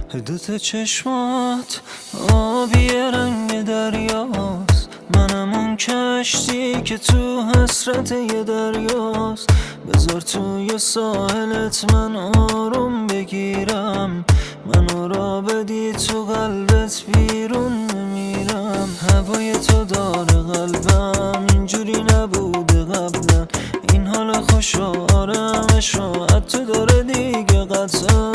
دوتا چشمات آبی رنگ دریاست، منم اون کشتی که تو حسرت یه دریاست. بذار توی ساحلت من آروم بگیرم، منو را بدی تو قلبت بیرون نمیرم. هوای تو داره قلبم اینجوری نبوده قبلا، این حال خوش آرامش رو تو داره دیگه قطعا.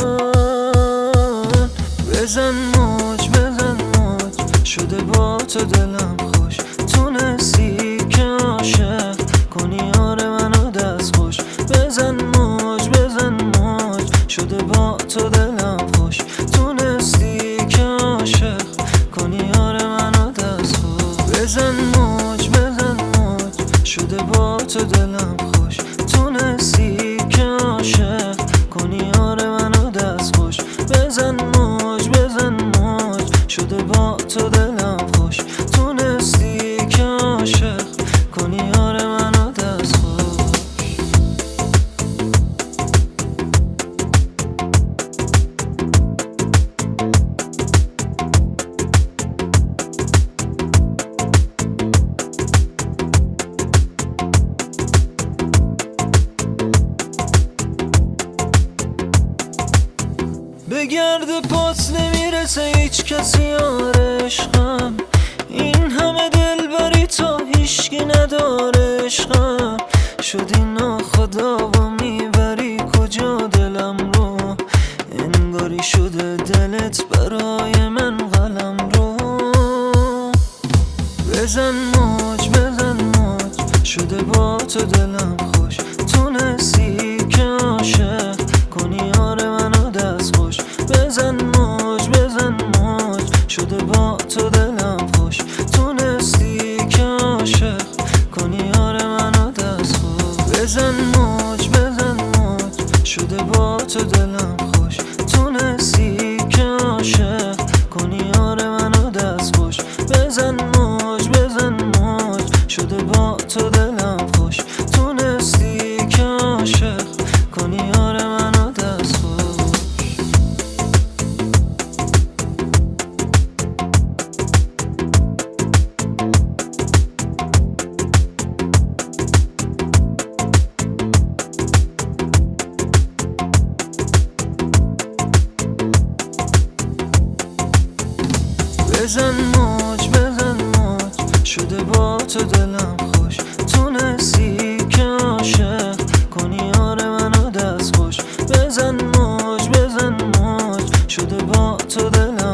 بزن موج شده با تو دلم خوش، تونستی که عاشق کنی آره منو دست خوش. بزن موج شده با تو دلم خوش، تونستی که عاشق کنی آره منو دست خوش. بزن موج شده با تو دلم خوش، تونستی که عاشق کنی آره منو دست خوش. بزن موج شده با تو دلم خوش، تونستی که عاشق کنی آره منو دست خوش. بگرد پاس نمیرسه هیچ کسی آره عشقم، این همه دل بری تا هیچکی نداره عشقم. شدی ناخدا و میبری کجا دلم رو، انگاری شده دلت برای من قلم رو. بزن موج شده با تو دلم خوش، تونستی که عاشق کنی آره منو دست خوش. بزن موج شده با تو دلم خوش، تونستی که عاشق کنی آره منو دست خوش. بزن موج شده با تو دلم خوش، تونستی که عاشق کنی آره منو دست خوش. بزن موج شده با تو دلم خوش، تونستی که عاشق کنی آره منو دست خوش. بزن موج شده با تو دلم خوش، تونستی که عاشق کنی آره منو دست خوش. بزن موج شده با تو دلم